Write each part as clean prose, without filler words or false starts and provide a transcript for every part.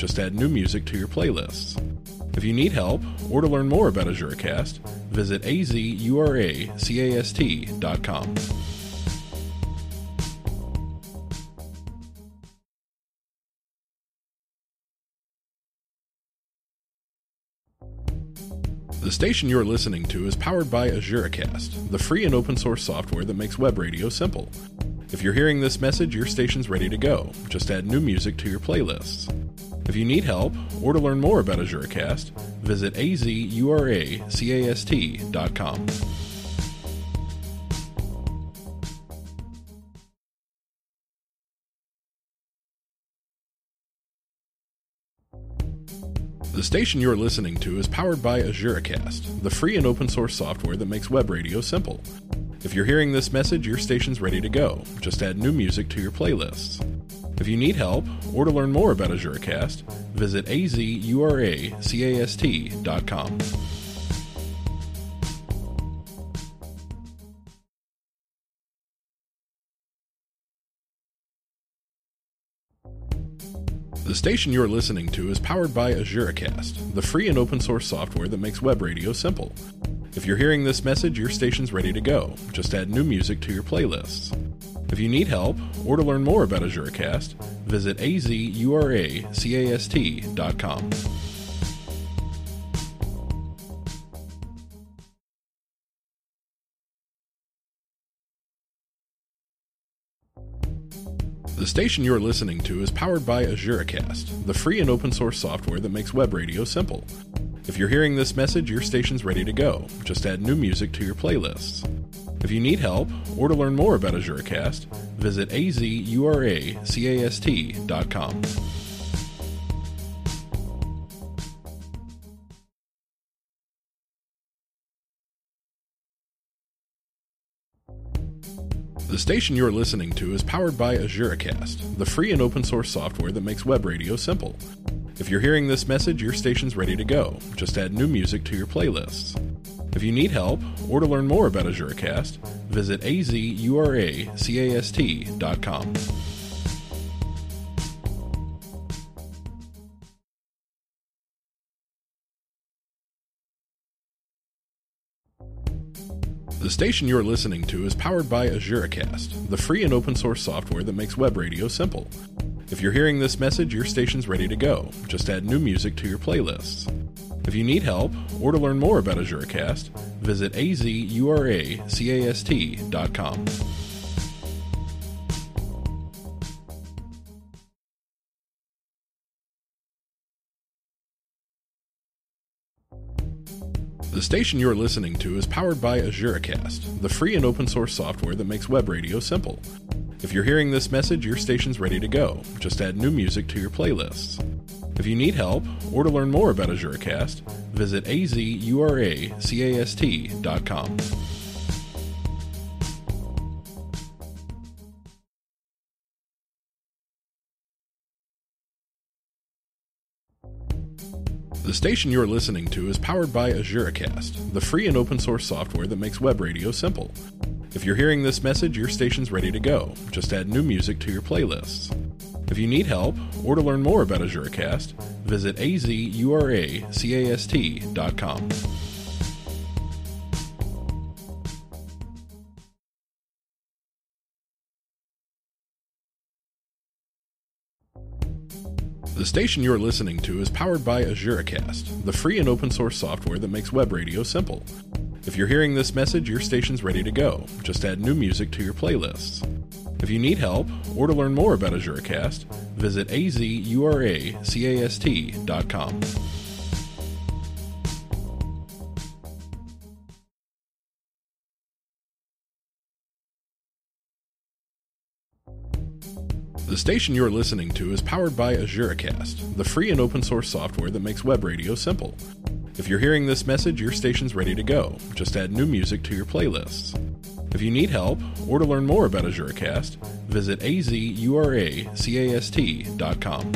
Just add new music to your playlists. If you need help or to learn more about AzureCast, visit azuracast.com. The station you're listening to is powered by AzureCast, the free and open source software that makes web radio simple. If you're hearing this message, your station's ready to go. Just add new music to your playlists. If you need help or to learn more about AzureCast, visit azuracast.com. The station you're listening to is powered by AzureCast, the free and open source software that makes web radio simple. If you're hearing this message, your station's ready to go. Just add new music to your playlists. If you need help or to learn more about AzureCast, visit azuracast.com. The station you're listening to is powered by AzureCast, the free and open source software that makes web radio simple. If you're hearing this message, your station's ready to go. Just add new music to your playlists. If you need help or to learn more about AzureCast, visit azuracast.com. The station you're listening to is powered by AzureCast, the free and open source software that makes web radio simple. If you're hearing this message, your station's ready to go. Just add new music to your playlists. If you need help or to learn more about AzureCast, visit azuracast.com. The station you're listening to is powered by AzureCast, the free and open source software that makes web radio simple. If you're hearing this message, your station's ready to go. Just add new music to your playlists. If you need help or to learn more about AzureCast, visit azuracast.com. The station you're listening to is powered by AzureCast, the free and open source software that makes web radio simple. If you're hearing this message, your station's ready to go. Just add new music to your playlists. If you need help or to learn more about AzureCast, visit azuracast.com. The station you're listening to is powered by AzureCast, the free and open source software that makes web radio simple. If you're hearing this message, your station's ready to go. Just add new music to your playlists. If you need help or to learn more about AzureCast, visit azuracast.com. The station you're listening to is powered by AzureCast, the free and open source software that makes web radio simple. If you're hearing this message, your station's ready to go. Just add new music to your playlists. If you need help or to learn more about AzureCast, visit azuracast.com. The station you're listening to is powered by AzureCast, the free and open source software that makes web radio simple. If you're hearing this message, your station's ready to go. Just add new music to your playlists. If you need help or to learn more about AzureCast, visit azuracast.com. The station you're listening to is powered by AzureCast, the free and open source software that makes web radio simple. If you're hearing this message, your station's ready to go. Just add new music to your playlists. If you need help or to learn more about AzureCast, visit azuracast.com.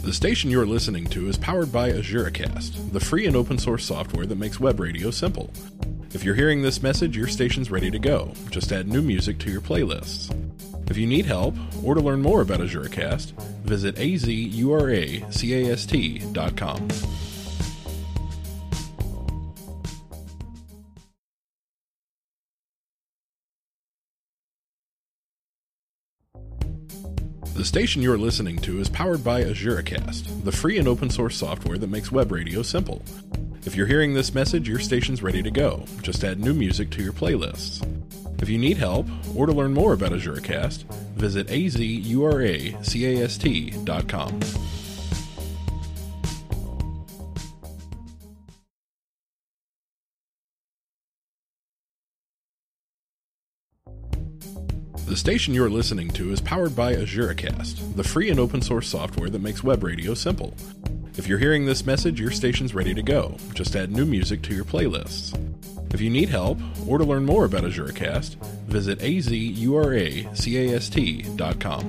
The station you're listening to is powered by AzureCast, the free and open source software that makes web radio simple. If you're hearing this message, your station's ready to go. Just add new music to your playlists. If you need help or to learn more about AzureCast, visit azuracast.com. The station you're listening to is powered by AzureCast, the free and open source software that makes web radio simple. If you're hearing this message, your station's ready to go. Just add new music to your playlists. If you need help or to learn more about AzureCast, visit azuracast.com. The station you're listening to is powered by AzureCast, the free and open source software that makes web radio simple. If you're hearing this message, your station's ready to go. Just add new music to your playlists. If you need help or to learn more about AzureCast, visit azuracast.com.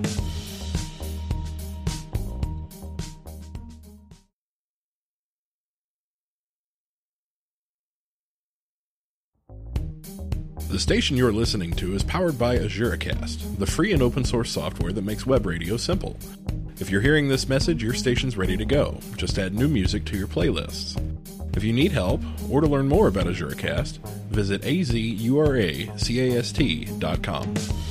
The station you're listening to is powered by AzureCast, the free and open source software that makes web radio simple. If you're hearing this message, your station's ready to go. Just add new music to your playlists. If you need help or to learn more about AzureCast, visit azuracast.com.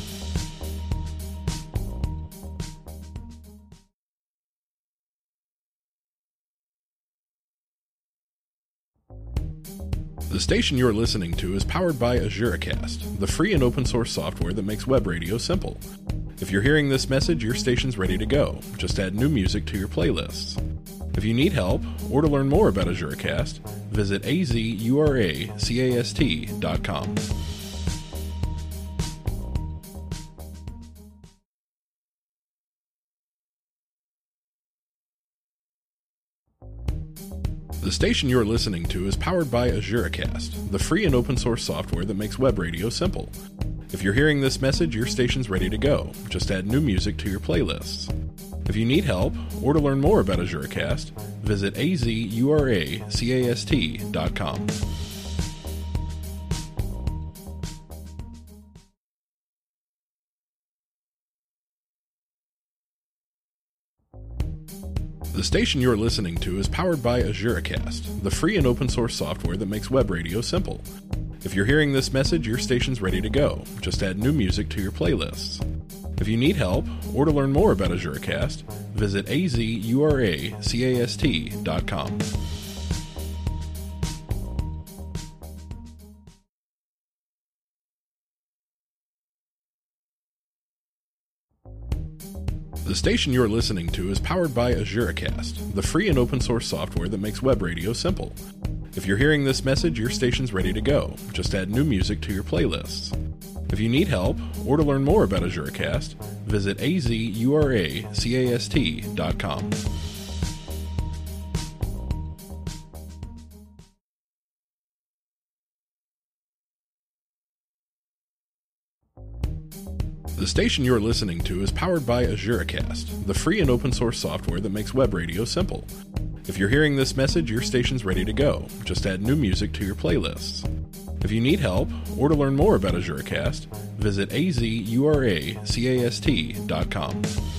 The station you're listening to is powered by AzureCast, the free and open source software that makes web radio simple. If you're hearing this message, your station's ready to go. Just add new music to your playlists. If you need help or to learn more about AzureCast, visit azuracast.com. The station you're listening to is powered by AzureCast, the free and open source software that makes web radio simple. If you're hearing this message, your station's ready to go. Just add new music to your playlists. If you need help or to learn more about AzureCast, visit azuracast.com. The station you're listening to is powered by AzureCast, the free and open source software that makes web radio simple. If you're hearing this message, your station's ready to go. Just add new music to your playlists. If you need help or to learn more about AzureCast, visit azuracast.com. The station you're listening to is powered by AzureCast, the free and open source software that makes web radio simple. If you're hearing this message, your station's ready to go. Just add new music to your playlists. If you need help or to learn more about AzureCast, visit azuracast.com. The station you're listening to is powered by AzureCast, the free and open source software that makes web radio simple. If you're hearing this message, your station's ready to go. Just add new music to your playlists. If you need help or to learn more about AzureCast, visit azuracast.com.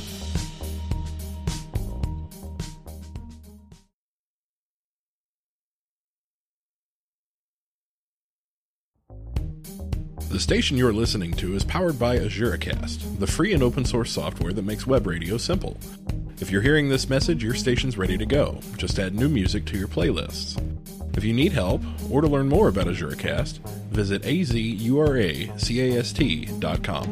The station you're listening to is powered by AzureCast, the free and open source software that makes web radio simple. If you're hearing this message, your station's ready to go. Just add new music to your playlists. If you need help or to learn more about AzureCast, visit azuracast.com.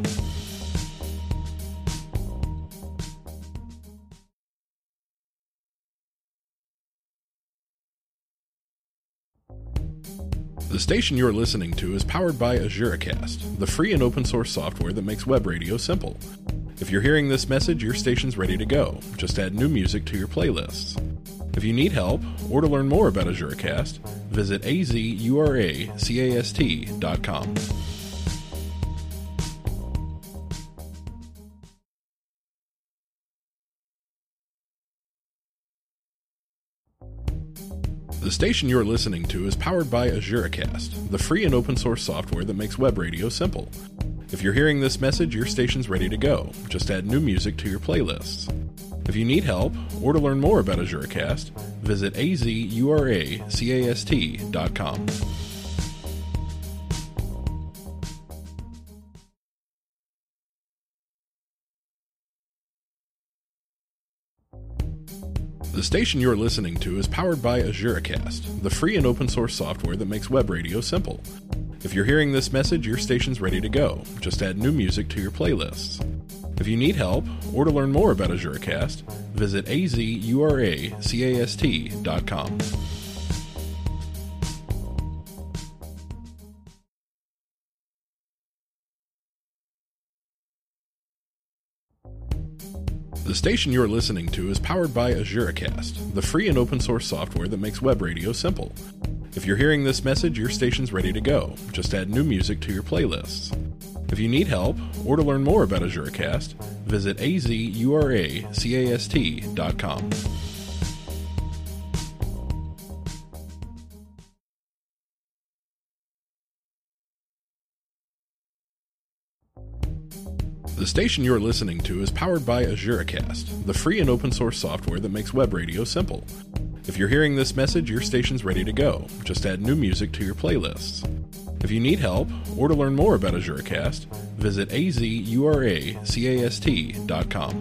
The station you're listening to is powered by AzureCast, the free and open source software that makes web radio simple. If you're hearing this message, your station's ready to go. Just add new music to your playlists. If you need help or to learn more about AzureCast, visit azuracast.com. The station you're listening to is powered by AzureCast, the free and open source software that makes web radio simple. If you're hearing this message, your station's ready to go. Just add new music to your playlists. If you need help or to learn more about AzureCast, visit azuracast.com. The station you're listening to is powered by AzureCast, the free and open source software that makes web radio simple. If you're hearing this message, your station's ready to go. Just add new music to your playlists. If you need help or to learn more about AzureCast, visit azuracast.com. The station you're listening to is powered by AzureCast, the free and open source software that makes web radio simple. If you're hearing this message, your station's ready to go. Just add new music to your playlists. If you need help or to learn more about AzureCast, visit azuracast.com. The station you're listening to is powered by AzureCast, the free and open source software that makes web radio simple. If you're hearing this message, your station's ready to go. Just add new music to your playlists. If you need help or to learn more about AzureCast, visit azuracast.com.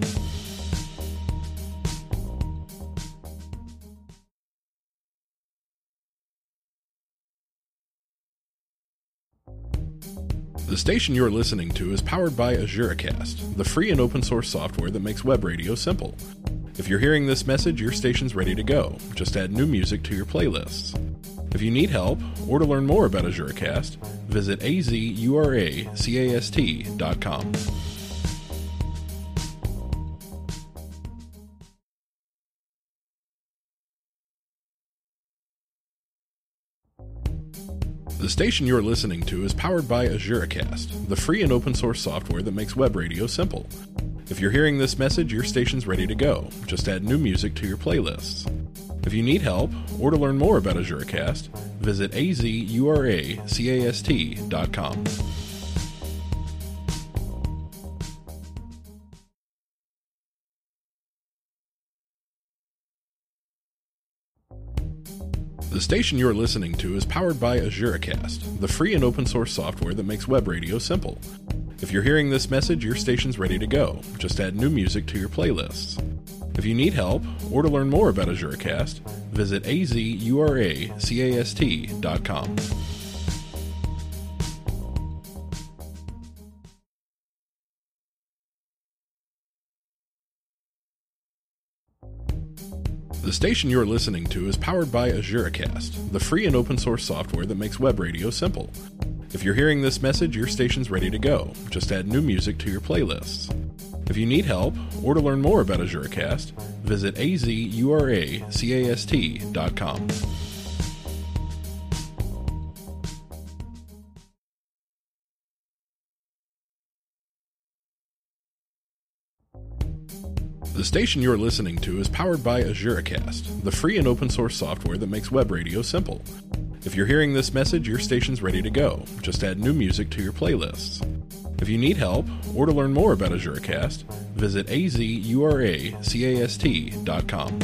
The station you're listening to is powered by AzureCast, the free and open source software that makes web radio simple. If you're hearing this message, your station's ready to go. Just add new music to your playlists. If you need help or to learn more about AzureCast, visit azuracast.com. The station you're listening to is powered by AzureCast, the free and open source software that makes web radio simple. If you're hearing this message, your station's ready to go. Just add new music to your playlists. If you need help or to learn more about AzureCast, visit azuracast.com. The station you're listening to is powered by AzureCast, the free and open source software that makes web radio simple. If you're hearing this message, your station's ready to go. Just add new music to your playlists. If you need help or to learn more about AzureCast, visit azuracast.com. The station you're listening to is powered by AzureCast, the free and open source software that makes web radio simple. If you're hearing this message, your station's ready to go. Just add new music to your playlists. If you need help or to learn more about AzureCast, visit azuracast.com. The station you're listening to is powered by AzureCast, the free and open source software that makes web radio simple. If you're hearing this message, your station's ready to go. Just add new music to your playlists. If you need help or to learn more about AzureCast, visit azuracast.com.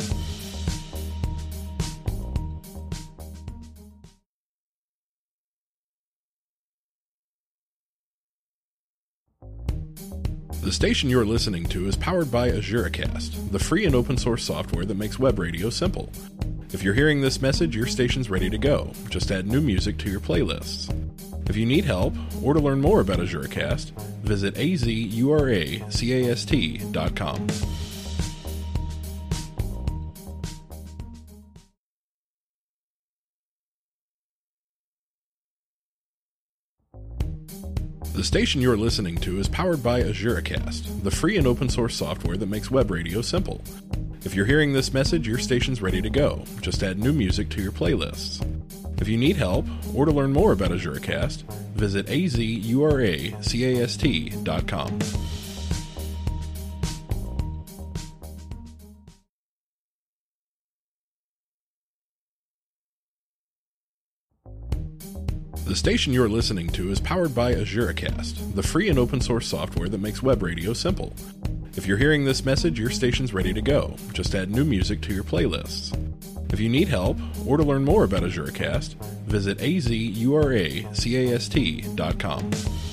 The station you're listening to is powered by AzureCast, the free and open source software that makes web radio simple. If you're hearing this message, your station's ready to go. Just add new music to your playlists. If you need help or to learn more about AzureCast, visit azuracast.com. The station you're listening to is powered by AzureCast, the free and open source software that makes web radio simple. If you're hearing this message, your station's ready to go. Just add new music to your playlists. If you need help or to learn more about AzureCast, visit azuracast.com. The station you're listening to is powered by AzureCast, the free and open source software that makes web radio simple. If you're hearing this message, your station's ready to go. Just add new music to your playlists. If you need help or to learn more about AzureCast, visit azuracast.com.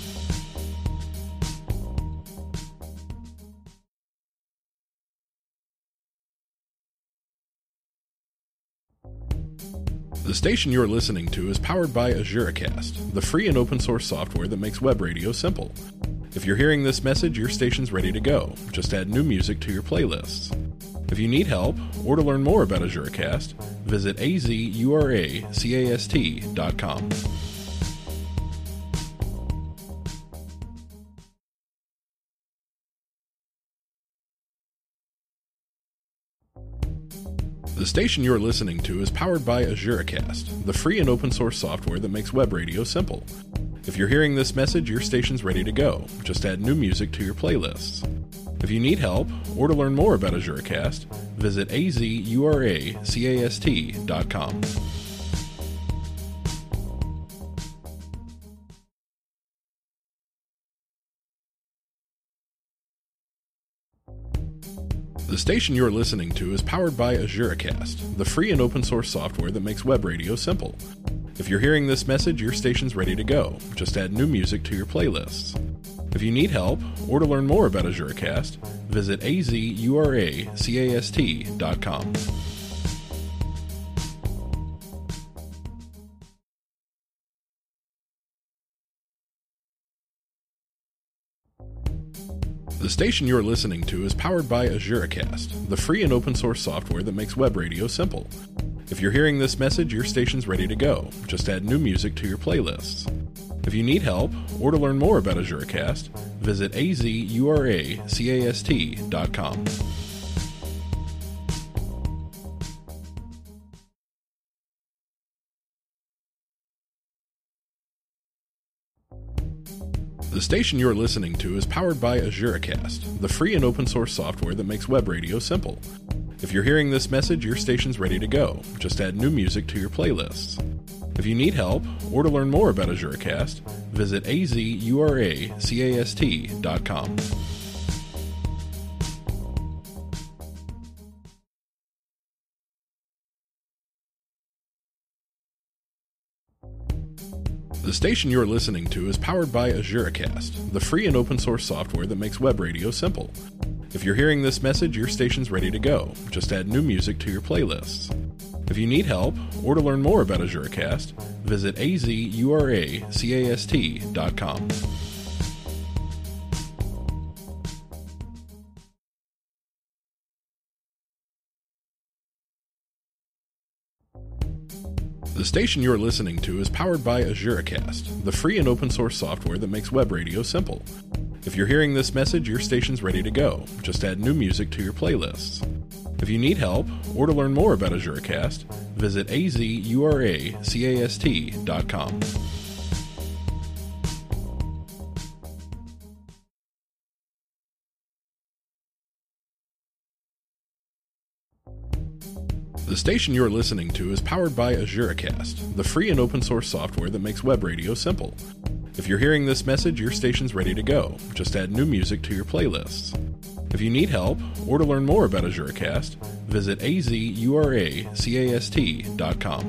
The station you're listening to is powered by AzureCast, the free and open source software that makes web radio simple. If you're hearing this message, your station's ready to go. Just add new music to your playlists. If you need help or to learn more about AzureCast, visit azuracast.com. The station you're listening to is powered by AzureCast, the free and open source software that makes web radio simple. If you're hearing this message, your station's ready to go. Just add new music to your playlists. If you need help or to learn more about AzureCast, visit azuracast.com. The station you're listening to is powered by AzureCast, the free and open source software that makes web radio simple. If you're hearing this message, your station's ready to go. Just add new music to your playlists. If you need help or to learn more about AzureCast, visit azuracast.com. The station you're listening to is powered by AzureCast, the free and open source software that makes web radio simple. If you're hearing this message, your station's ready to go. Just add new music to your playlists. If you need help or to learn more about AzureCast, visit azuracast.com. The station you're listening to is powered by AzureCast, the free and open source software that makes web radio simple. If you're hearing this message, your station's ready to go. Just add new music to your playlists. If you need help or to learn more about AzureCast, visit azuracast.com. The station you're listening to is powered by AzureCast, the free and open source software that makes web radio simple. If you're hearing this message, your station's ready to go. Just add new music to your playlists. If you need help or to learn more about AzureCast, visit azuracast.com. The station you're listening to is powered by AzureCast, the free and open source software that makes web radio simple. If you're hearing this message, your station's ready to go. Just add new music to your playlists. If you need help or to learn more about AzureCast, visit azuracast.com. The station you're listening to is powered by AzureCast, the free and open source software that makes web radio simple. If you're hearing this message, your station's ready to go. Just add new music to your playlists. If you need help or to learn more about AzureCast, visit azuracast.com.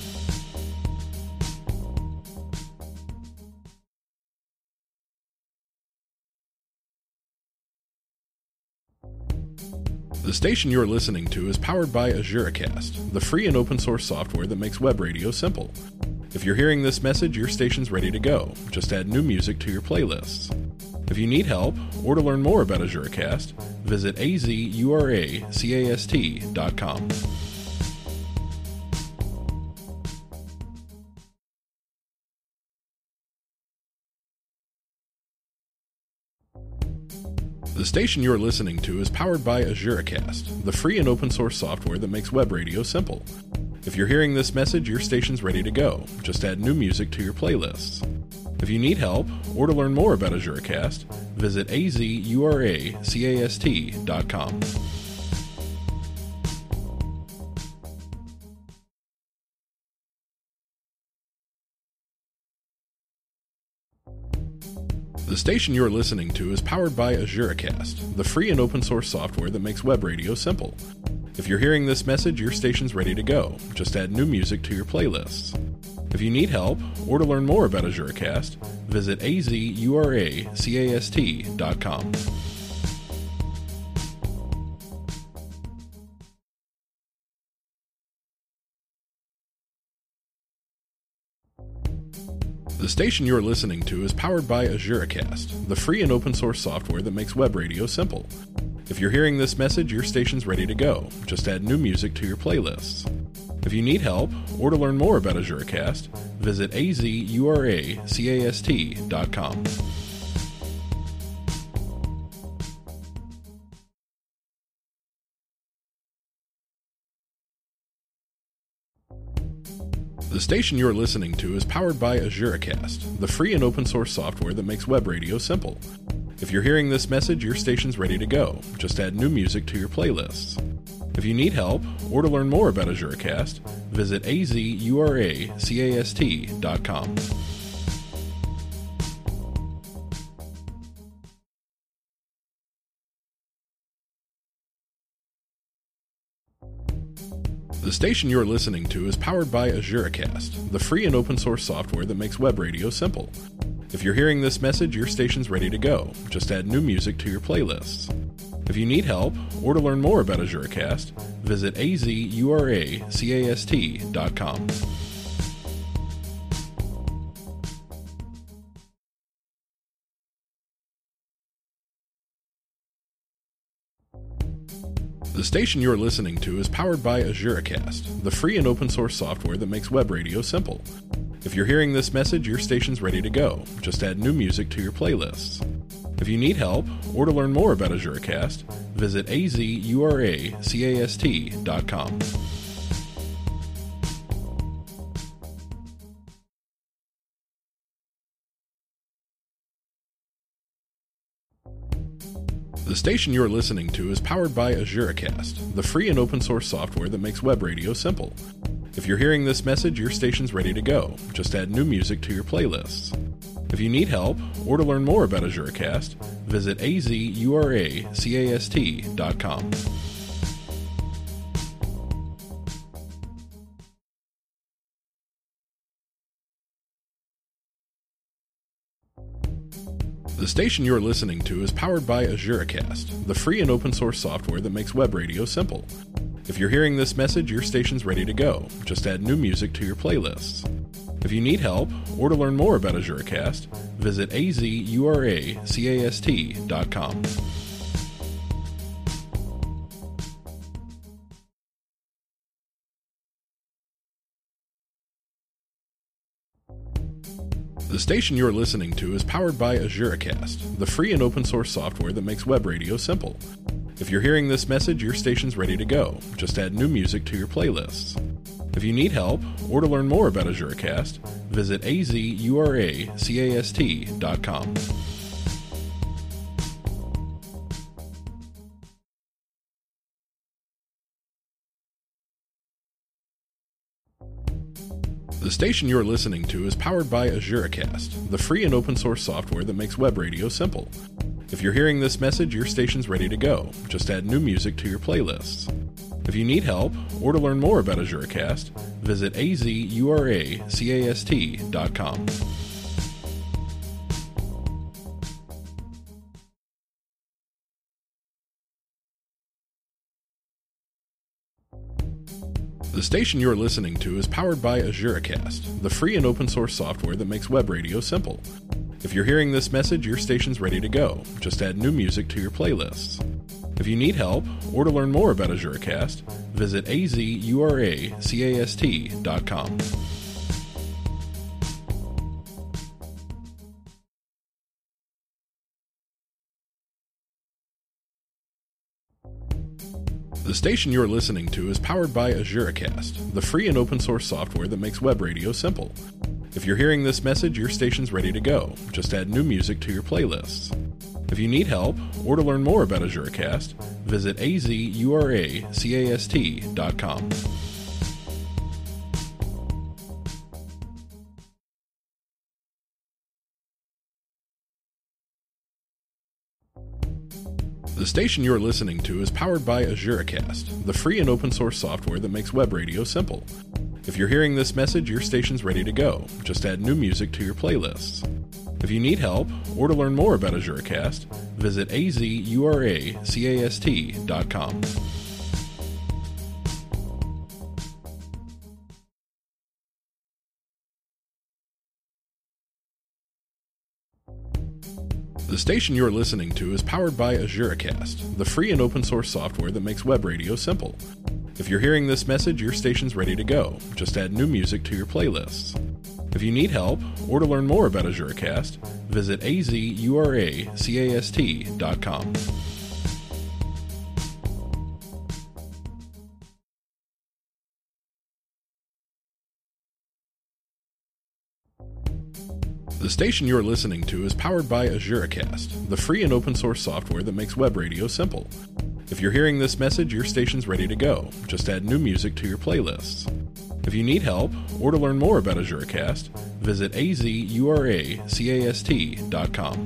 The station you're listening to is powered by AzureCast, the free and open source software that makes web radio simple. If you're hearing this message, your station's ready to go. Just add new music to your playlists. If you need help or to learn more about AzureCast, visit azuracast.com. The station you're listening to is powered by AzureCast, the free and open source software that makes web radio simple. If you're hearing this message, your station's ready to go. Just add new music to your playlists. If you need help or to learn more about AzureCast, visit azuracast.com. The station you're listening to is powered by AzureCast, the free and open source software that makes web radio simple. If you're hearing this message, your station's ready to go. Just add new music to your playlists. If you need help or to learn more about AzureCast, visit azuracast.com. The station you're listening to is powered by AzureCast, the free and open source software that makes web radio simple. If you're hearing this message, your station's ready to go. Just add new music to your playlists. If you need help or to learn more about AzureCast, visit azuracast.com. The station you're listening to is powered by AzureCast, the free and open source software that makes web radio simple. If you're hearing this message, your station's ready to go. Just add new music to your playlists. If you need help or to learn more about AzureCast, visit azuracast.com. The station you're listening to is powered by AzureCast, the free and open source software that makes web radio simple. If you're hearing this message, your station's ready to go. Just add new music to your playlists. If you need help or to learn more about AzureCast, visit azuracast.com. The station you're listening to is powered by AzureCast, the free and open source software that makes web radio simple. If you're hearing this message, your station's ready to go. Just add new music to your playlists. If you need help or to learn more about AzureCast, visit azuracast.com. The station you're listening to is powered by AzureCast, the free and open source software that makes web radio simple. If you're hearing this message, your station's ready to go. Just add new music to your playlists. If you need help or to learn more about AzureCast, visit azuracast.com. The station you're listening to is powered by AzureCast, the free and open source software that makes web radio simple. If you're hearing this message, your station's ready to go. Just add new music to your playlists. If you need help or to learn more about AzureCast, visit azuracast.com. The station you're listening to is powered by AzureCast, the free and open source software that makes web radio simple. If you're hearing this message, your station's ready to go. Just add new music to your playlists. If you need help or to learn more about AzureCast, visit azuracast.com. The station you're listening to is powered by AzureCast, the free and open source software that makes web radio simple. If you're hearing this message, your station's ready to go. Just add new music to your playlists. If you need help or to learn more about AzureCast, visit azuracast.com. The station you're listening to is powered by AzureCast, the free and open source software that makes web radio simple. If you're hearing this message, your station's ready to go. Just add new music to your playlists. If you need help or to learn more about AzureCast, visit azuracast.com. The station you're listening to is powered by AzureCast, the free and open source software that makes web radio simple. If you're hearing this message, your station's ready to go. Just add new music to your playlists. If you need help or to learn more about AzureCast, visit azuracast.com. The station you're listening to is powered by AzureCast, the free and open source software that makes web radio simple. If you're hearing this message, your station's ready to go. Just add new music to your playlists. If you need help or to learn more about AzureCast, visit azuracast.com. The station you're listening to is powered by AzureCast, the free and open source software that makes web radio simple. If you're hearing this message, your station's ready to go. Just add new music to your playlists. If you need help or to learn more about AzureCast, visit azuracast.com. The station you're listening to is powered by AzureCast, the free and open source software that makes web radio simple. If you're hearing this message, your station's ready to go. Just add new music to your playlists. If you need help or to learn more about AzureCast, visit azuracast.com.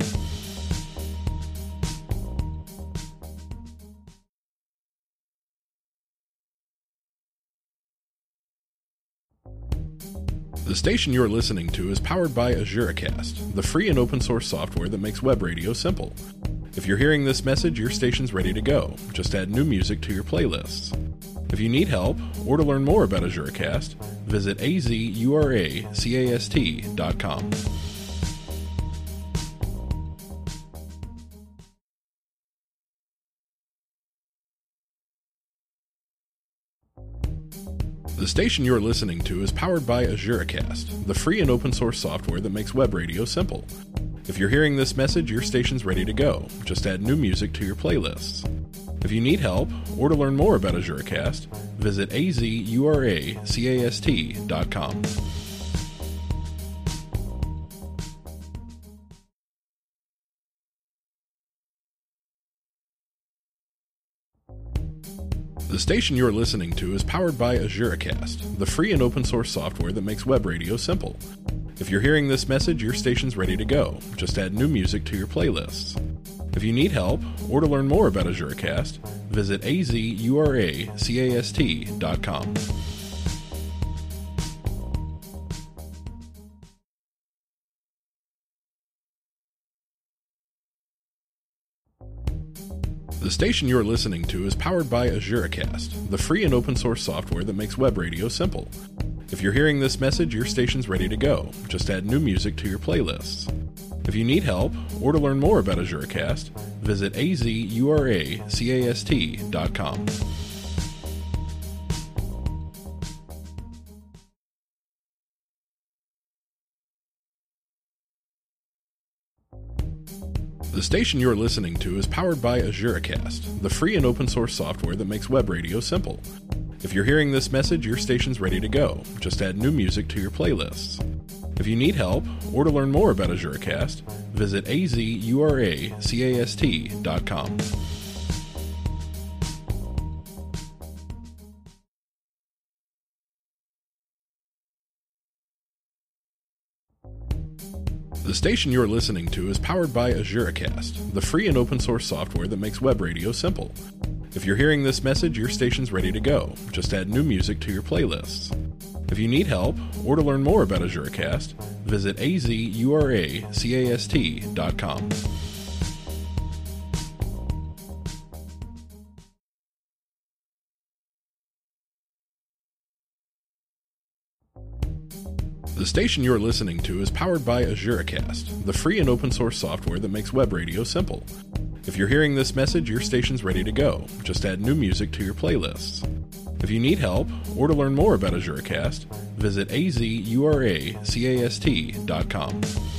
The station you're listening to is powered by AzureCast, the free and open source software that makes web radio simple. If you're hearing this message, your station's ready to go. Just add new music to your playlists. If you need help or to learn more about AzureCast, visit azuracast.com. The station you're listening to is powered by AzureCast, the free and open source software that makes web radio simple. If you're hearing this message, your station's ready to go. Just add new music to your playlists. If you need help or to learn more about AzureCast, visit azuracast.com. The station you're listening to is powered by AzureCast, the free and open source software that makes web radio simple. If you're hearing this message, your station's ready to go. Just add new music to your playlists. If you need help or to learn more about AzureCast, visit azuracast.com. The station you're listening to is powered by AzureCast, the free and open source software that makes web radio simple. If you're hearing this message, your station's ready to go. Just add new music to your playlists. If you need help or to learn more about AzureCast, visit azuracast.com. The station you're listening to is powered by AzureCast, the free and open source software that makes web radio simple. If you're hearing this message, your station's ready to go. Just add new music to your playlists. If you need help or to learn more about AzureCast, visit azuracast.com. The station you're listening to is powered by AzureCast, the free and open source software that makes web radio simple. If you're hearing this message, your station's ready to go. Just add new music to your playlists. If you need help or to learn more about AzureCast, visit azuracast.com. The station you're listening to is powered by AzureCast, the free and open source software that makes web radio simple. If you're hearing this message, your station's ready to go. Just add new music to your playlists. If you need help or to learn more about AzureCast, visit azuracast.com.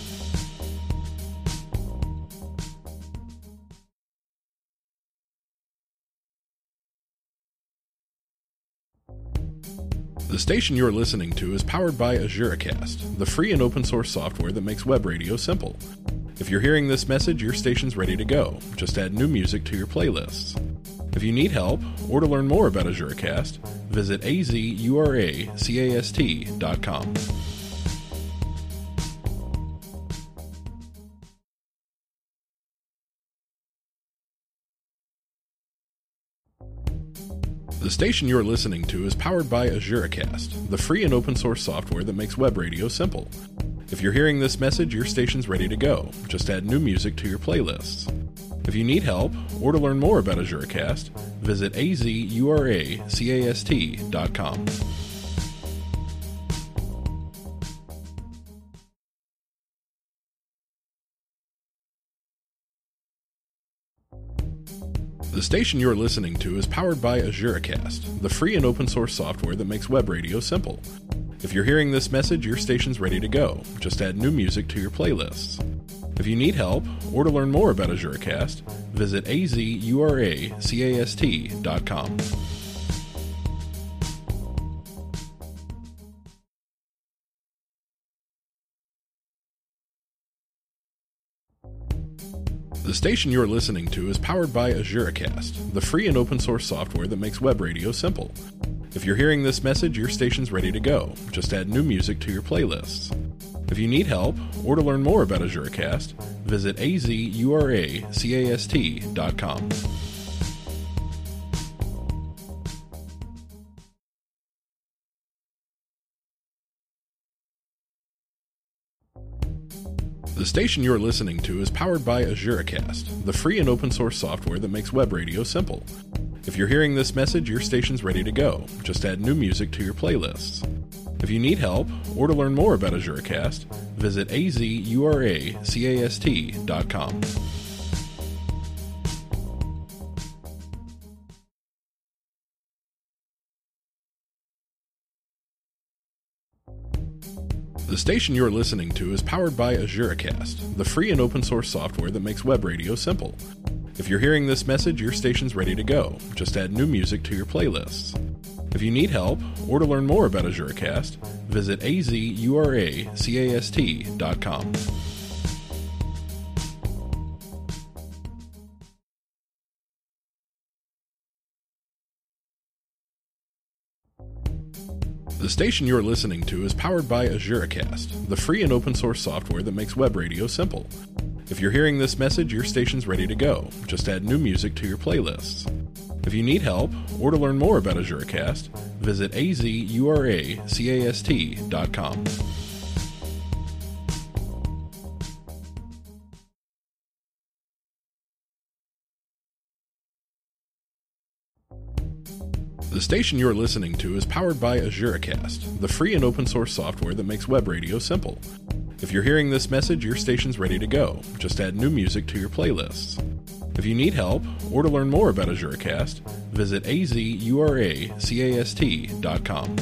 The station you're listening to is powered by AzureCast, the free and open source software that makes web radio simple. If you're hearing this message, your station's ready to go. Just add new music to your playlists. If you need help or to learn more about AzureCast, visit azuracast.com. The station you're listening to is powered by AzureCast, the free and open source software that makes web radio simple. If you're hearing this message, your station's ready to go. Just add new music to your playlists. If you need help or to learn more about AzureCast, visit azuracast.com. The station you're listening to is powered by AzureCast, the free and open source software that makes web radio simple. If you're hearing this message, your station's ready to go. Just add new music to your playlists. If you need help or to learn more about AzureCast, visit azuracast.com. The station you're listening to is powered by AzureCast, the free and open source software that makes web radio simple. If you're hearing this message, your station's ready to go. Just add new music to your playlists. If you need help or to learn more about AzureCast, visit azuracast.com. The station you're listening to is powered by AzureCast, the free and open source software that makes web radio simple. If you're hearing this message, your station's ready to go. Just add new music to your playlists. If you need help or to learn more about AzureCast, visit azuracast.com. The station you're listening to is powered by AzureCast, the free and open source software that makes web radio simple. If you're hearing this message, your station's ready to go. Just add new music to your playlists. If you need help or to learn more about AzureCast, visit azuracast.com. The station you're listening to is powered by AzureCast, the free and open source software that makes web radio simple. If you're hearing this message, your station's ready to go. Just add new music to your playlists. If you need help or to learn more about AzureCast, visit azuracast.com. The station you're listening to is powered by AzureCast, the free and open source software that makes web radio simple. If you're hearing this message, your station's ready to go. Just add new music to your playlists. If you need help or to learn more about AzureCast, visit azuracast.com.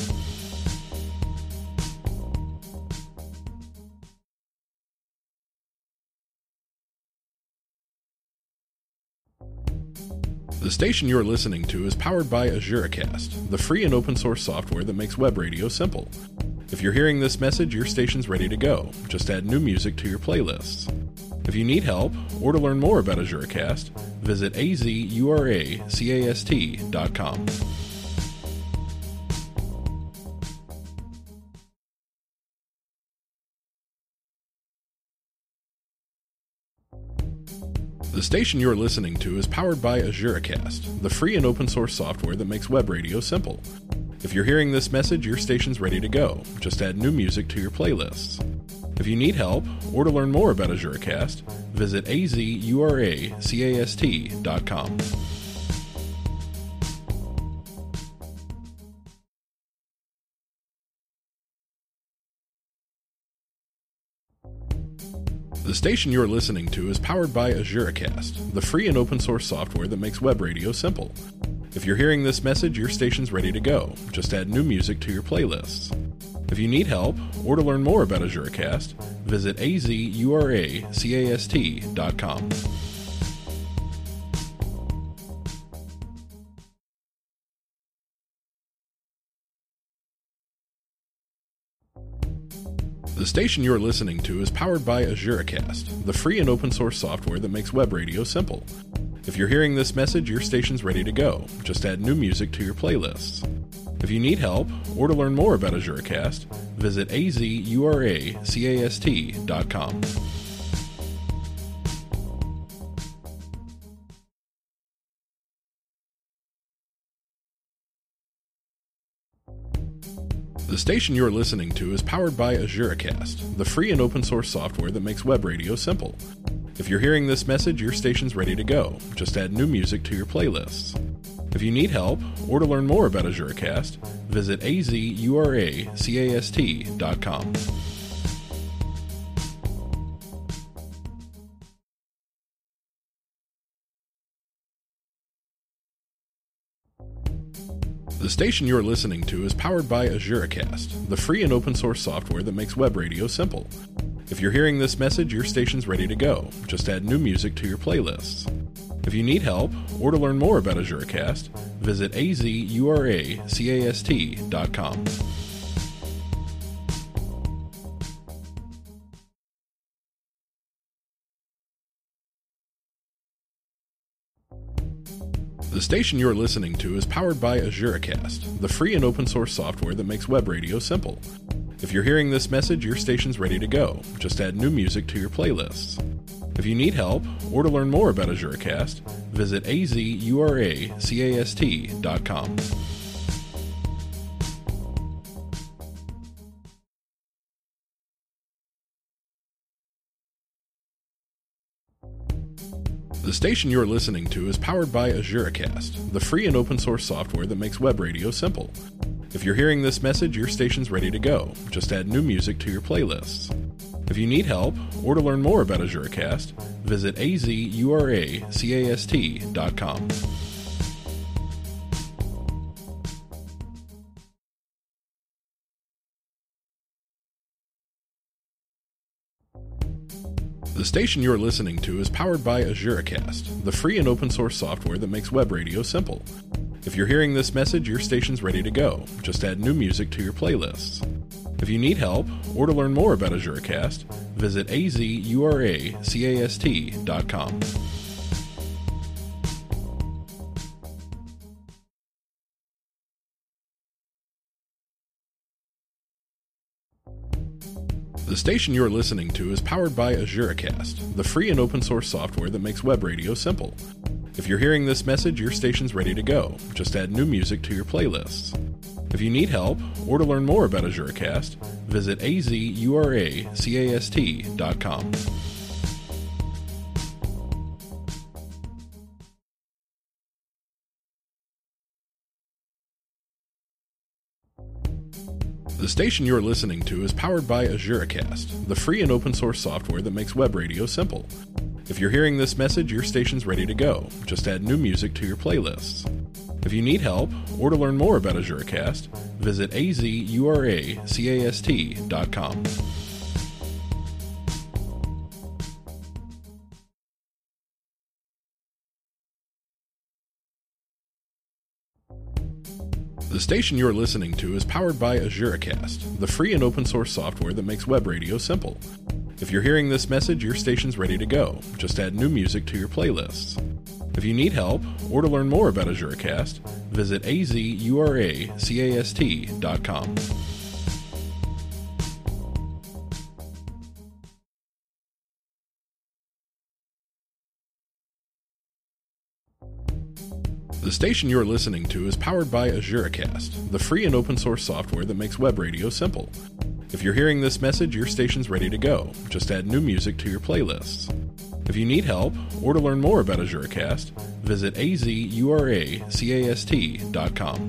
The station you're listening to is powered by AzureCast, the free and open source software that makes web radio simple. If you're hearing this message, your station's ready to go. Just add new music to your playlists. If you need help or to learn more about AzureCast, visit azuracast.com. The station you're listening to is powered by AzureCast, the free and open source software that makes web radio simple. If you're hearing this message, your station's ready to go. Just add new music to your playlists. If you need help or to learn more about AzureCast, visit azuracast.com. The station you're listening to is powered by AzureCast, the free and open source software that makes web radio simple. If you're hearing this message, your station's ready to go. Just add new music to your playlists. If you need help or to learn more about AzureCast, visit azuracast.com. The station you're listening to is powered by AzureCast, the free and open source software that makes web radio simple. If you're hearing this message, your station's ready to go. Just add new music to your playlists. If you need help or to learn more about AzureCast, visit azuracast.com. The station you're listening to is powered by AzureCast, the free and open source software that makes web radio simple. If you're hearing this message, your station's ready to go. Just add new music to your playlists. If you need help or to learn more about AzureCast, visit azuracast.com. The station you're listening to is powered by AzureCast, the free and open source software that makes web radio simple. If you're hearing this message, your station's ready to go. Just add new music to your playlists. If you need help or to learn more about AzureCast, visit azuracast.com. The station you're listening to is powered by AzureCast, the free and open source software that makes web radio simple. If you're hearing this message, your station's ready to go. Just add new music to your playlists. If you need help or to learn more about AzureCast, visit azuracast.com. The station you're listening to is powered by AzureCast, the free and open source software that makes web radio simple. If you're hearing this message, your station's ready to go. Just add new music to your playlists. If you need help or to learn more about AzureCast, visit azuracast.com. The station you're listening to is powered by AzureCast, the free and open source software that makes web radio simple. If you're hearing this message, your station's ready to go. Just add new music to your playlists. If you need help or to learn more about AzureCast, visit azuracast.com. The station you're listening to is powered by AzureCast, the free and open source software that makes web radio simple. If you're hearing this message, your station's ready to go. Just add new music to your playlists. If you need help or to learn more about AzureCast, visit azuracast.com. The station you're listening to is powered by AzureCast, the free and open source software that makes web radio simple. If you're hearing this message, your station's ready to go. Just add new music to your playlists. If you need help or to learn more about AzureCast, visit azuracast.com. The station you're listening to is powered by AzureCast, the free and open source software that makes web radio simple. If you're hearing this message, your station's ready to go. Just add new music to your playlists. If you need help or to learn more about AzureCast, visit azuracast.com. The station you're listening to is powered by AzureCast, the free and open source software that makes web radio simple. If you're hearing this message, your station's ready to go. Just add new music to your playlists. If you need help or to learn more about AzureCast, visit azuracast.com.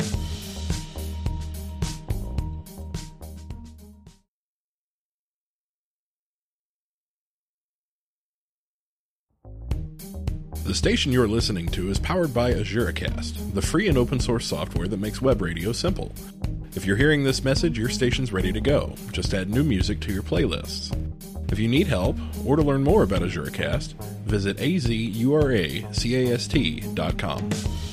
The station you're listening to is powered by AzureCast, the free and open source software that makes web radio simple. If you're hearing this message, your station's ready to go. Just add new music to your playlists. If you need help or to learn more about AzureCast, visit azuracast.com.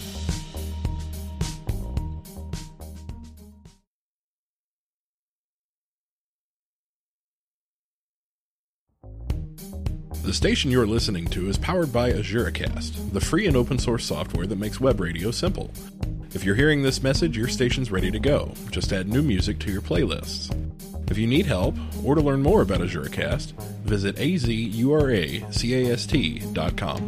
The station you're listening to is powered by AzureCast, the free and open source software that makes web radio simple. If you're hearing this message, your station's ready to go. Just add new music to your playlists. If you need help or to learn more about AzureCast, visit azuracast.com.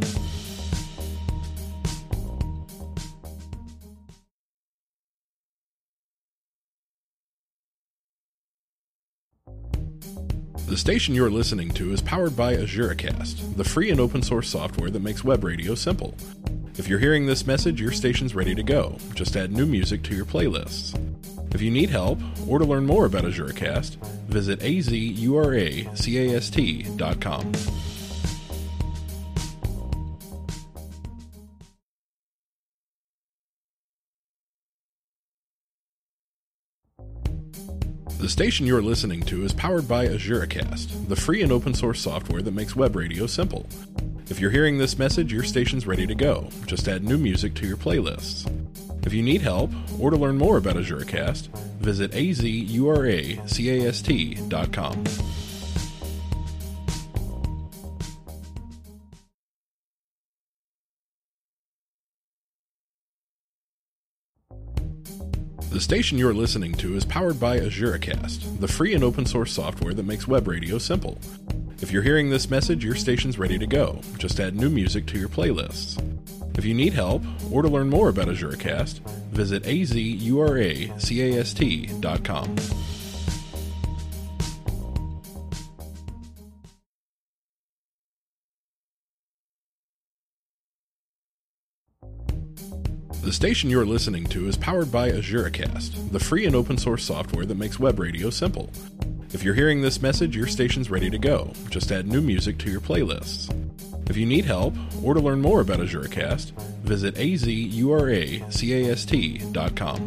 The station you're listening to is powered by AzureCast, the free and open source software that makes web radio simple. If you're hearing this message, your station's ready to go. Just add new music to your playlists. If you need help or to learn more about AzureCast, visit azuracast.com. The station you're listening to is powered by AzureCast, the free and open source software that makes web radio simple. If you're hearing this message, your station's ready to go. Just add new music to your playlists. If you need help or to learn more about AzureCast, visit azuracast.com. The station you're listening to is powered by AzureCast, the free and open source software that makes web radio simple. If you're hearing this message, your station's ready to go. Just add new music to your playlists. If you need help or to learn more about AzureCast, visit azuracast.com. The station you're listening to is powered by AzureCast, the free and open source software that makes web radio simple. If you're hearing this message, your station's ready to go. Just add new music to your playlists. If you need help or to learn more about AzureCast, visit azuracast.com.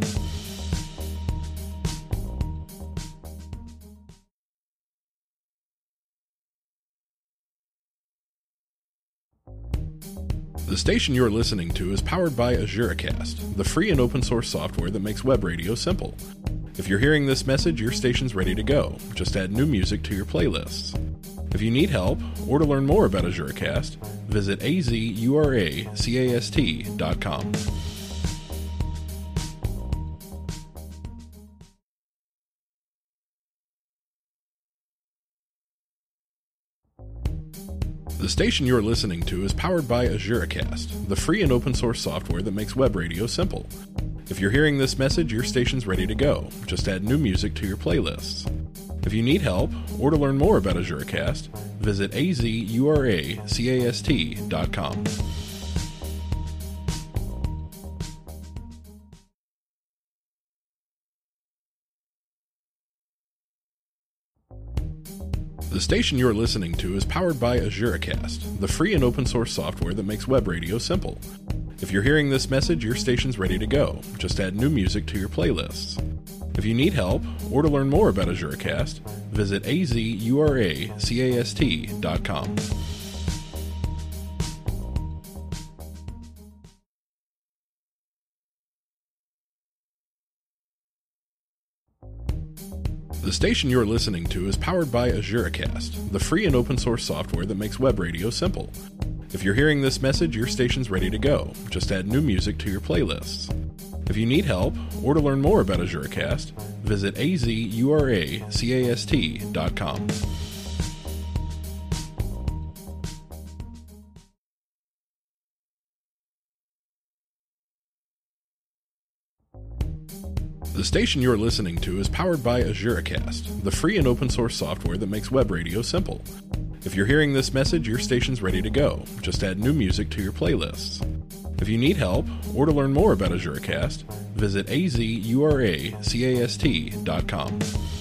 The station you're listening to is powered by AzureCast, the free and open source software that makes web radio simple. If you're hearing this message, your station's ready to go. Just add new music to your playlists. If you need help or to learn more about AzureCast, visit azuracast.com. The station you're listening to is powered by AzureCast, the free and open source software that makes web radio simple. If you're hearing this message, your station's ready to go. Just add new music to your playlists. If you need help or to learn more about AzureCast, visit azuracast.com. The station you're listening to is powered by AzureCast, the free and open source software that makes web radio simple. If you're hearing this message, your station's ready to go. Just add new music to your playlists. If you need help or to learn more about AzureCast, visit azuracast.com. The station you're listening to is powered by AzureCast, the free and open source software that makes web radio simple. If you're hearing this message, your station's ready to go. Just add new music to your playlists. If you need help or to learn more about AzureCast, visit azuracast.com. The station you're listening to is powered by AzureCast, the free and open source software that makes web radio simple. If you're hearing this message, your station's ready to go. Just add new music to your playlists. If you need help or to learn more about AzureCast, visit azuracast.com.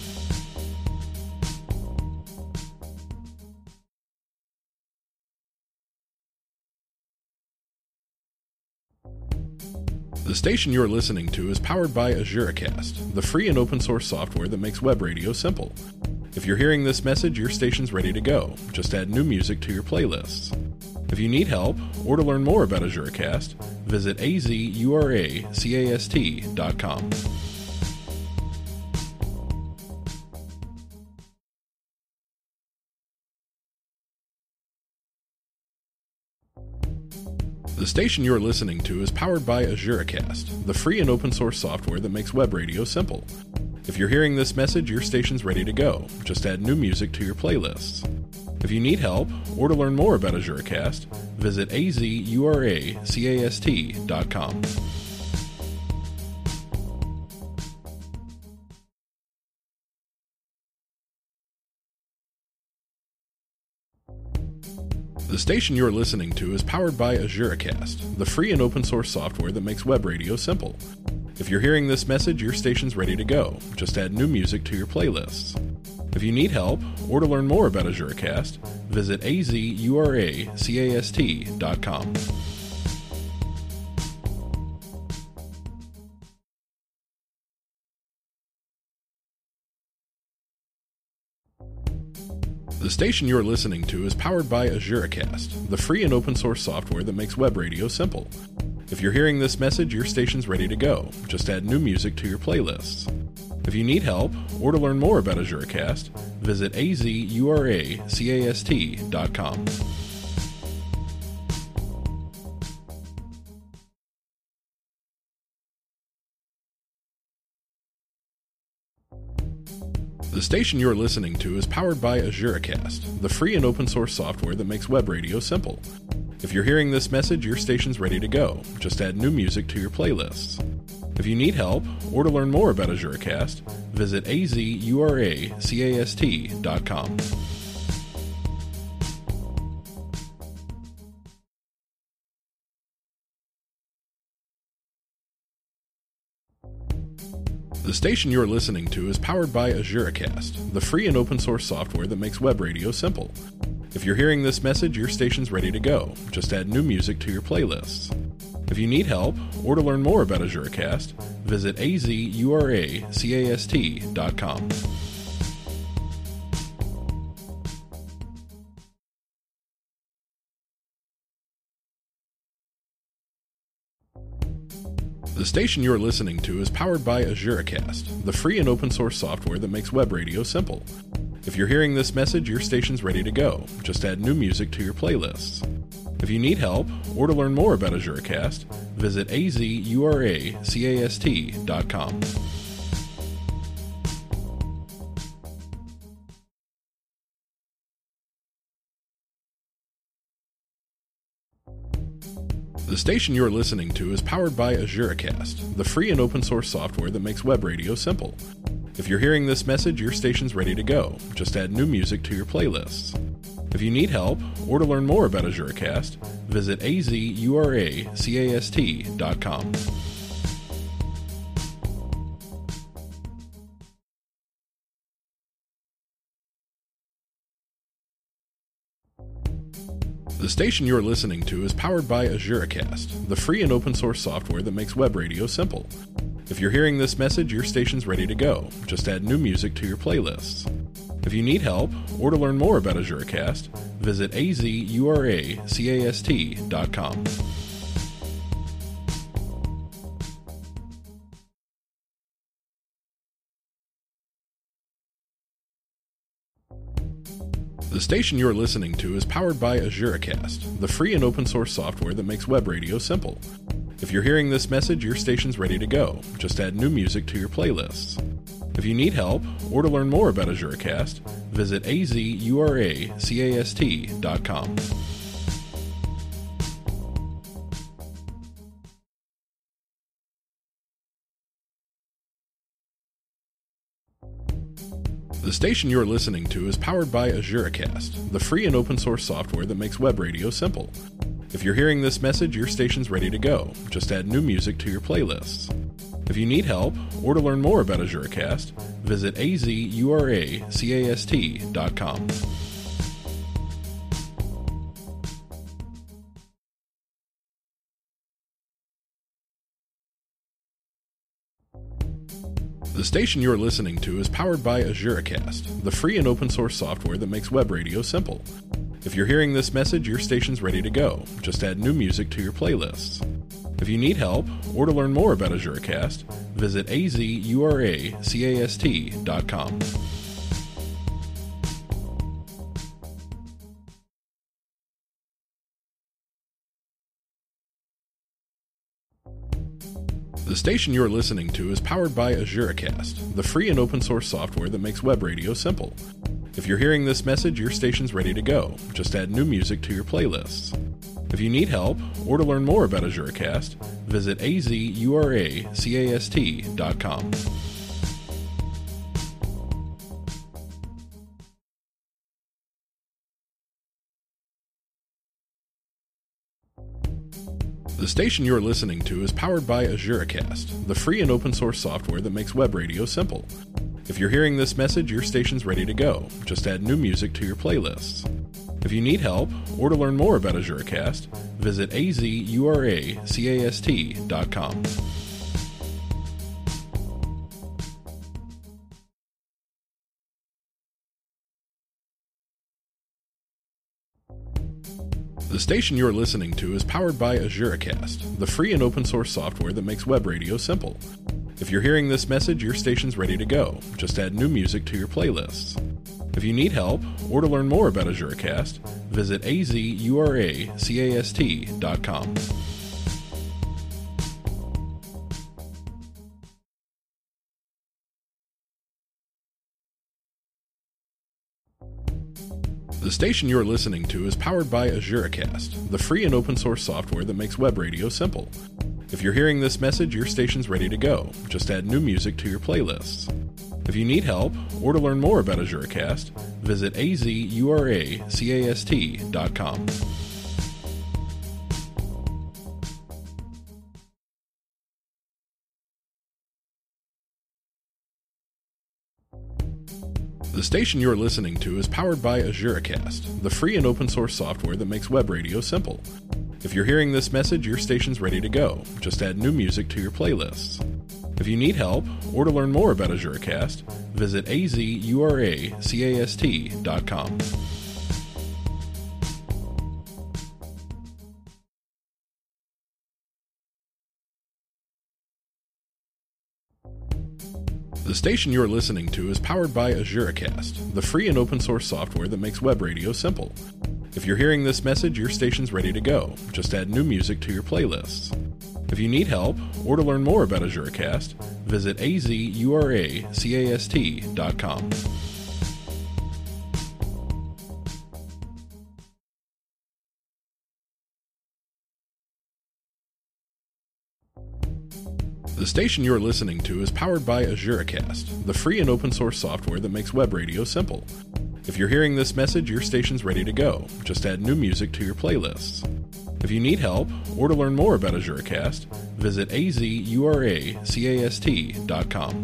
The station you're listening to is powered by AzureCast, the free and open source software that makes web radio simple. If you're hearing this message, your station's ready to go. Just add new music to your playlists. If you need help or to learn more about AzureCast, visit azuracast.com. The station you're listening to is powered by AzureCast, the free and open source software that makes web radio simple. If you're hearing this message, your station's ready to go. Just add new music to your playlists. If you need help or to learn more about AzureCast, visit azuracast.com. The station you're listening to is powered by AzureCast, the free and open source software that makes web radio simple. If you're hearing this message, your station's ready to go. Just add new music to your playlists. If you need help or to learn more about AzureCast, visit azuracast.com. The station you're listening to is powered by AzureCast, the free and open source software that makes web radio simple. If you're hearing this message, your station's ready to go. Just add new music to your playlists. If you need help or to learn more about AzureCast, visit azuracast.com. The station you're listening to is powered by AzureCast, the free and open source software that makes web radio simple. If you're hearing this message, your station's ready to go. Just add new music to your playlists. If you need help or to learn more about AzureCast, visit azuracast.com. The station you're listening to is powered by AzureCast, the free and open source software that makes web radio simple. If you're hearing this message, your station's ready to go. Just add new music to your playlists. If you need help or to learn more about AzureCast, visit azuracast.com. The station you're listening to is powered by AzureCast, the free and open source software that makes web radio simple. If you're hearing this message, your station's ready to go. Just add new music to your playlists. If you need help or to learn more about AzureCast, visit azuracast.com. The station you're listening to is powered by AzureCast, the free and open source software that makes web radio simple. If you're hearing this message, your station's ready to go. Just add new music to your playlists. If you need help or to learn more about AzureCast, visit azuracast.com. The station you're listening to is powered by AzureCast, the free and open source software that makes web radio simple. If you're hearing this message, your station's ready to go. Just add new music to your playlists. If you need help or to learn more about AzureCast, visit azuracast.com. The station you're listening to is powered by AzureCast, the free and open source software that makes web radio simple. If you're hearing this message, your station's ready to go. Just add new music to your playlists. If you need help or to learn more about AzureCast, visit azuracast.com. The station you're listening to is powered by AzureCast, the free and open source software that makes web radio simple. If you're hearing this message, your station's ready to go. Just add new music to your playlists. If you need help or to learn more about AzureCast, visit azuracast.com. The station you're listening to is powered by AzureCast, the free and open source software that makes web radio simple. If you're hearing this message, your station's ready to go. Just add new music to your playlists. If you need help or to learn more about AzureCast, visit azuracast.com. The station you're listening to is powered by AzureCast, the free and open source software that makes web radio simple. If you're hearing this message, your station's ready to go. Just add new music to your playlists. If you need help or to learn more about AzureCast, visit azuracast.com. The station you're listening to is powered by AzureCast, the free and open source software that makes web radio simple. If you're hearing this message, your station's ready to go. Just add new music to your playlists. If you need help, or to learn more about AzureCast, visit azuracast.com. The station you're listening to is powered by AzureCast, the free and open source software that makes web radio simple. If you're hearing this message, your station's ready to go. Just add new music to your playlists. If you need help, or to learn more about AzureCast, visit azuracast.com. The station you're listening to is powered by AzureCast, the free and open source software that makes web radio simple. If you're hearing this message, your station's ready to go. Just add new music to your playlists. If you need help, or to learn more about AzureCast, visit azuracast.com. The station you're listening to is powered by AzureCast, the free and open source software that makes web radio simple. If you're hearing this message, your station's ready to go. Just add new music to your playlists. If you need help, or to learn more about AzureCast, visit azuracast.com. The station you're listening to is powered by AzureCast, the free and open source software that makes web radio simple. If you're hearing this message, your station's ready to go. Just add new music to your playlists. If you need help, or to learn more about AzureCast, visit azuracast.com. The station you're listening to is powered by AzureCast, the free and open source software that makes web radio simple. If you're hearing this message, your station's ready to go. Just add new music to your playlists. If you need help, or to learn more about AzureCast, visit azuracast.com.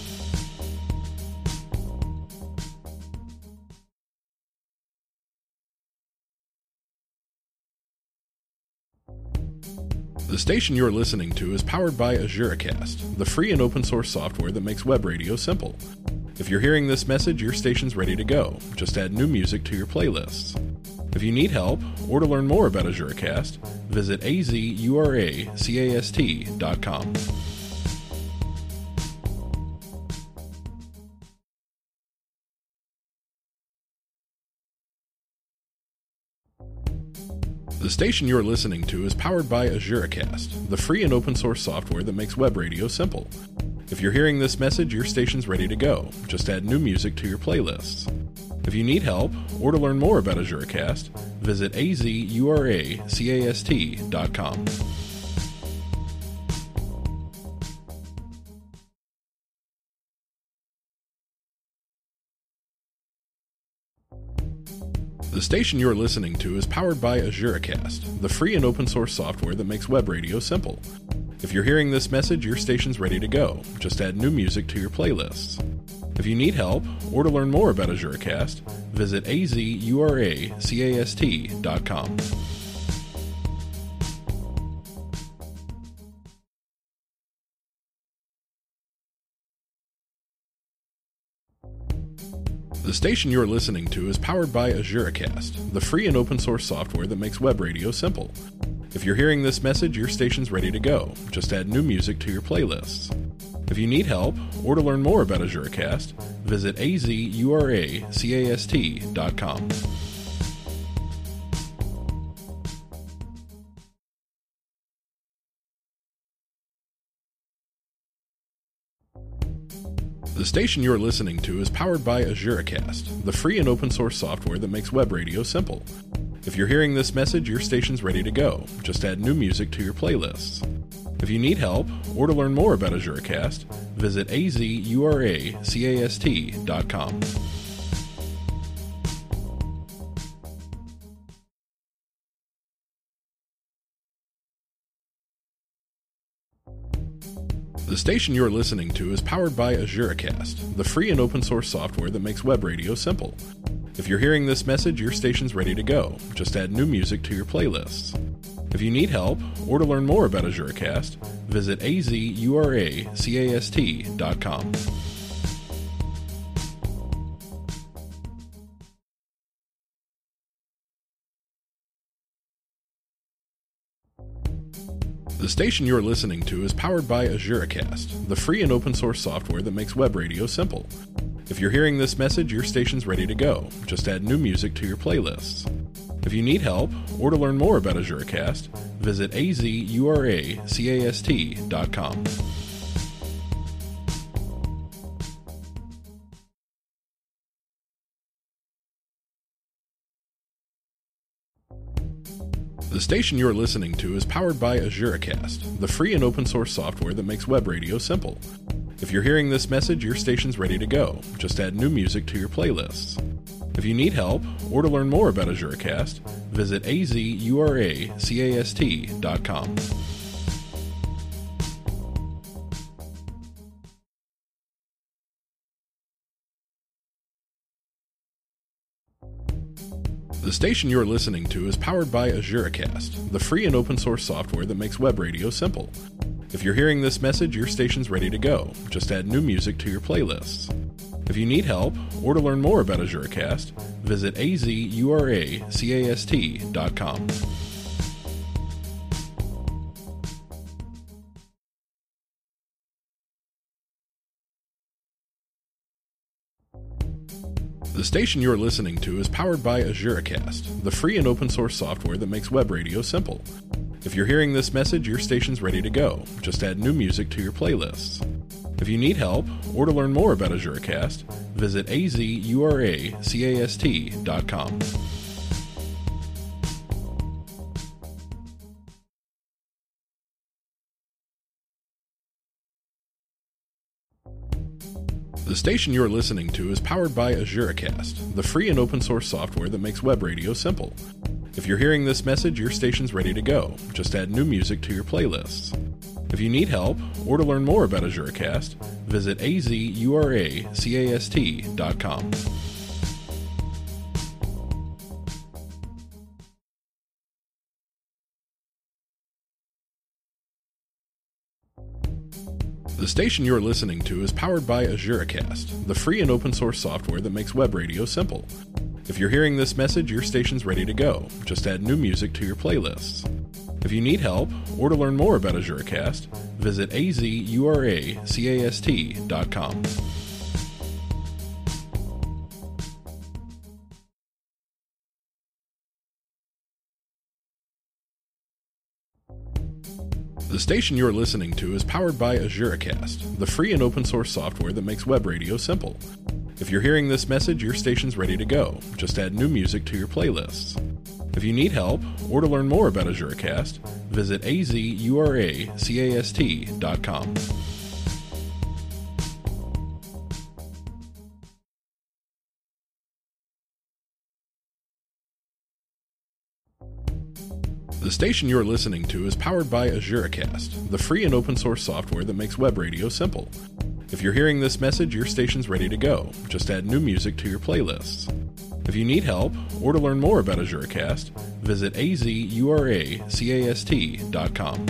The station you're listening to is powered by AzureCast, the free and open source software that makes web radio simple. If you're hearing this message, your station's ready to go. Just add new music to your playlists. If you need help, or to learn more about AzureCast, visit azuracast.com. The station you're listening to is powered by AzureCast, the free and open source software that makes web radio simple. If you're hearing this message, your station's ready to go. Just add new music to your playlists. If you need help, or to learn more about AzureCast, visit azuracast.com. The station you're listening to is powered by AzureCast, the free and open source software that makes web radio simple. If you're hearing this message, your station's ready to go. Just add new music to your playlists. If you need help, or to learn more about AzureCast, visit azuracast.com. The station you're listening to is powered by AzureCast, the free and open source software that makes web radio simple. If you're hearing this message, your station's ready to go. Just add new music to your playlists. If you need help, or to learn more about AzureCast, visit azuracast.com. The station you're listening to is powered by AzureCast, the free and open source software that makes web radio simple. If you're hearing this message, your station's ready to go. Just add new music to your playlists. If you need help, or to learn more about AzureCast, visit azuracast.com. The station you're listening to is powered by AzureCast, the free and open source software that makes web radio simple. If you're hearing this message, your station's ready to go. Just add new music to your playlists. If you need help or to learn more about AzureCast, visit azuracast.com. The station you're listening to is powered by AzureCast, the free and open source software that makes web radio simple. If you're hearing this message, your station's ready to go. Just add new music to your playlists. If you need help or to learn more about AzureCast, visit azuracast.com. The station you're listening to is powered by AzureCast, the free and open source software that makes web radio simple. If you're hearing this message, your station's ready to go. Just add new music to your playlists. If you need help or to learn more about AzureCast, visit azuracast.com. The station you're listening to is powered by AzureCast, the free and open source software that makes web radio simple. If you're hearing this message, your station's ready to go. Just add new music to your playlists. If you need help or to learn more about AzureCast, visit azuracast.com. The station you're listening to is powered by AzureCast, the free and open source software that makes web radio simple. If you're hearing this message, your station's ready to go. Just add new music to your playlists. If you need help or to learn more about AzureCast, visit azuracast.com. The station you're listening to is powered by AzureCast, the free and open source software that makes web radio simple. If you're hearing this message, your station's ready to go. Just add new music to your playlists. If you need help or to learn more about AzureCast, visit azuracast.com. The station you're listening to is powered by AzureCast, the free and open source software that makes web radio simple. If you're hearing this message, your station's ready to go. Just add new music to your playlists. If you need help or to learn more about AzureCast, visit azuracast.com. The station you're listening to is powered by AzureCast, the free and open source software that makes web radio simple. If you're hearing this message, your station's ready to go. Just add new music to your playlists. If you need help or to learn more about AzureCast, visit azuracast.com. The station you're listening to is powered by AzureCast, the free and open source software that makes web radio simple. If you're hearing this message, your station's ready to go. Just add new music to your playlists. If you need help or to learn more about AzureCast, visit azuracast.com.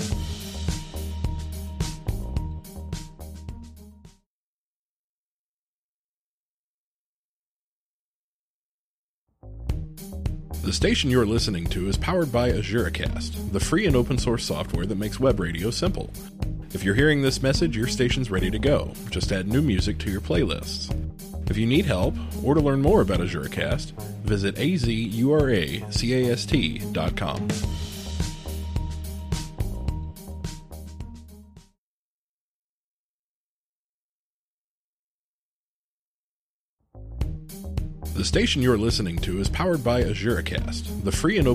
The station you're listening to is powered by AzureCast, the free and open source software that makes web radio simple. If you're hearing this message, your station's ready to go. Just add new music to your playlists. If you need help or to learn more about AzureCast, visit azuracast.com. The station you're listening to is powered by AzureCast, the free and open